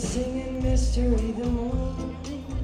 singing mystery, the moon,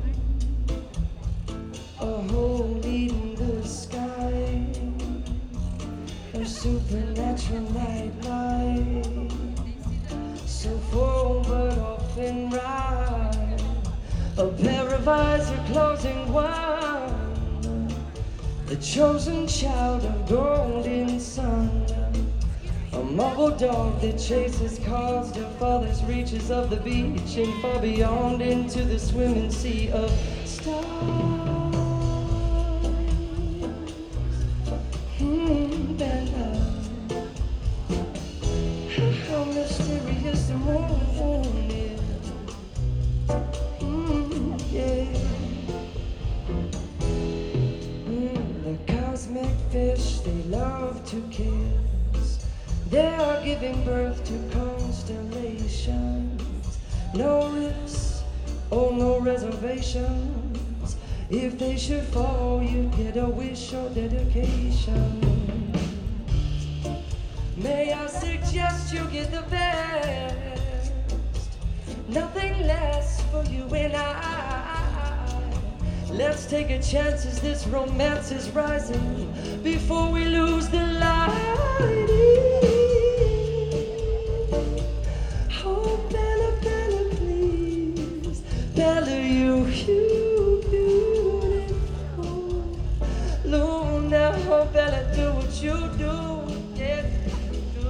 a hole in the sky, a supernatural nightlight, so full but often right, a pair of eyes are closing one, the chosen child of golden sun. A mobile dog that chases calls to farthest reaches of the beach and far beyond into the swimming sea of stars. Bella, how mysterious the moon is. Yeah. The cosmic fish they love to kiss. They are giving birth to constellations. No risks, oh no reservations. If they should fall, you'd get a wish or dedication. May I suggest you get the best? Nothing less for you and I. Let's take a chance as this romance is rising before we lose the light. Oh, Bella, Bella, please. Bella, you beautiful. Luna, oh, Bella, do what you do. Yes, you do.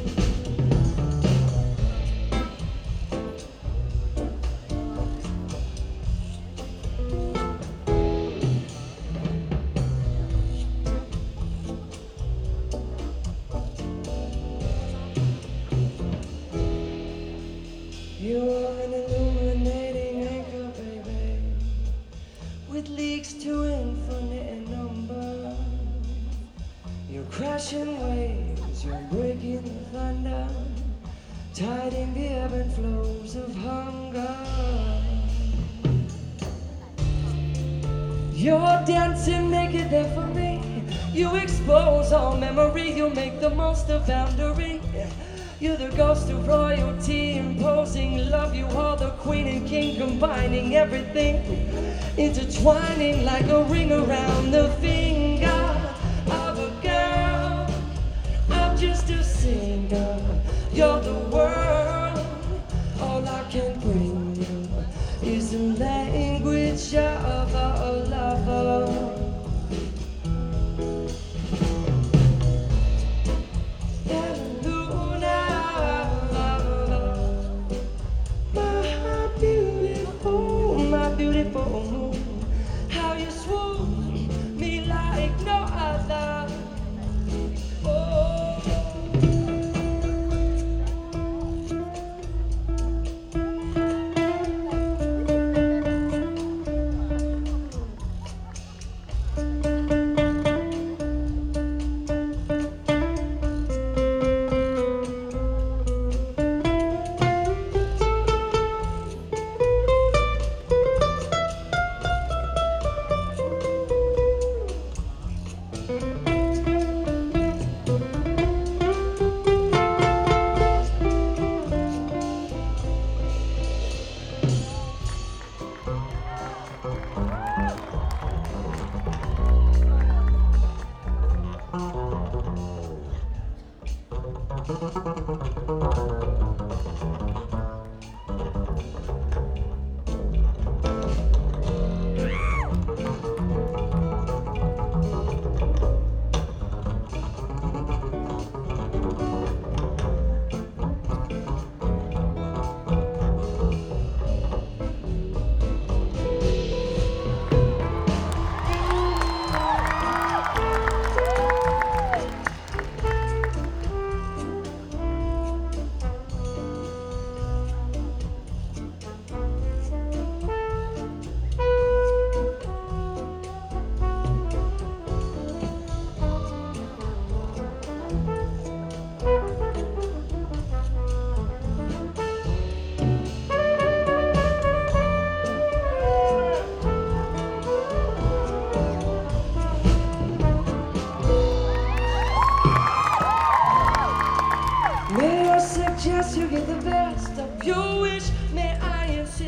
You're an illuminating anchor, baby, with leagues to infinite number. You're crashing waves, you're breaking the thunder, tiding the ebb and flows of hunger. You're dancing naked there for me. You expose all memory, you make the most of boundary. You're the ghost of royalty, imposing love. You are the queen and king, combining everything, intertwining like a ring around the finger of a girl. I'm just a singer, you're the world. All I can bring you is the language of a lover. Beautiful moon, how you swoon me like no other. Oh.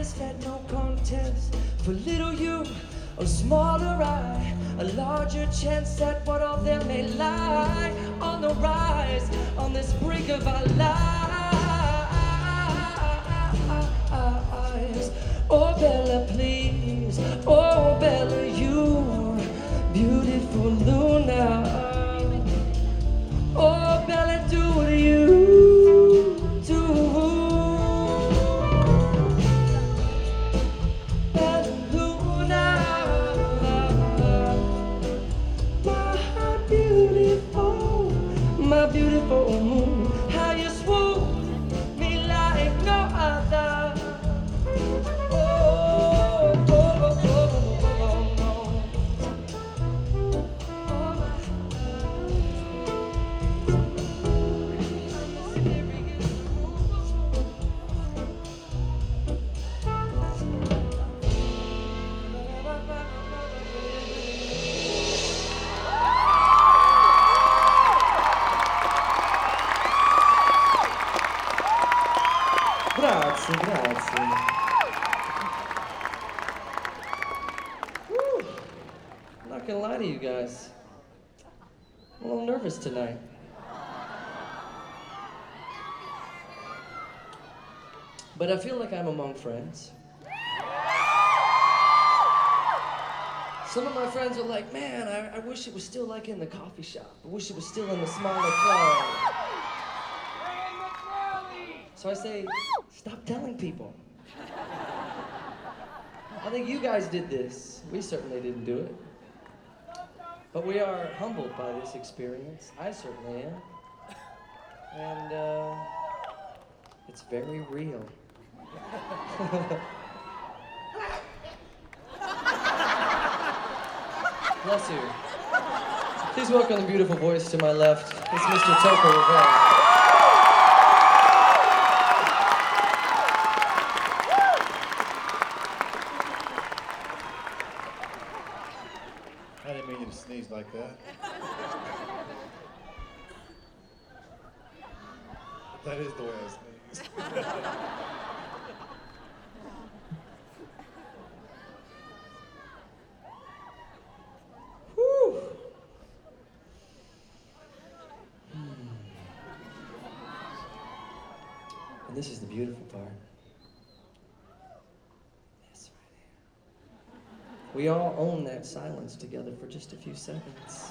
is that no contest for little you, a smaller I, a larger chance at what all there may lie on the rise, on this brink of our lives. Oh Bella, please, oh Bella, you beautiful Luna. Oh Bella, do what you do. Bella Luna, my beautiful moon, how you swoon me like no other. Oh, oh, oh, oh, oh, Grazie, grazie. Whew. I'm not gonna lie to you guys. I'm a little nervous tonight. But I feel like I'm among friends. Some of my friends are like, man, I wish it was still like in the coffee shop. I wish it was still in the smaller club. So I say, stop telling people. I think you guys did this. We certainly didn't do it. But we are humbled by this experience. I certainly am. And it's very real. Bless you. Please welcome the beautiful voice to my left. It's Mr. Toko Rivera. I didn't mean you to sneeze like that. That is the way I sneeze. Whew. And this is the beautiful part. This right here. We all own that silence together for just a few seconds.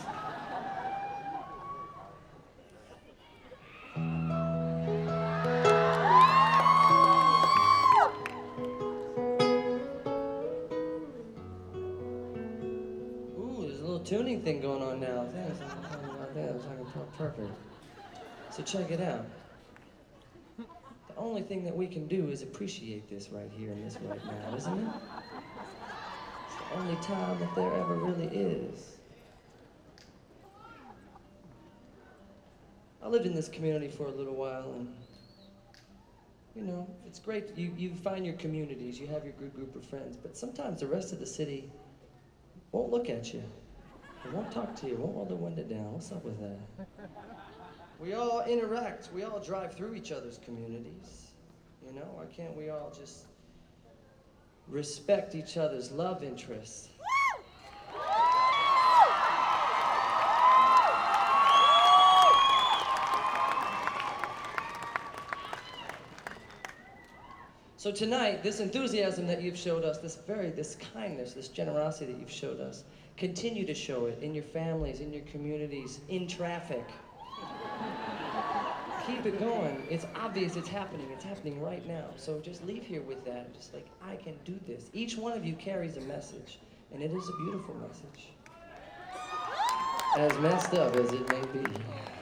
Ooh, there's a little tuning thing going on now. I think it's like perfect. So check it out. The only thing that we can do is appreciate this right here and this right now, isn't it? It's the only time that there ever really is. I lived in this community for a little while, and you know, it's great. You find your communities, you have your good group of friends, but sometimes the rest of the city won't look at you. They won't talk to you, won't roll the window down. What's up with that? We all interact, we all drive through each other's communities. You know, why can't we all just respect each other's love interests? So tonight, this enthusiasm that you've showed us, this kindness, this generosity that you've showed us, continue to show it in your families, in your communities, in traffic. Keep it going. It's obvious it's happening right now. So just leave here with that, just like, I can do this. Each one of you carries a message, and it is a beautiful message. As messed up as it may be.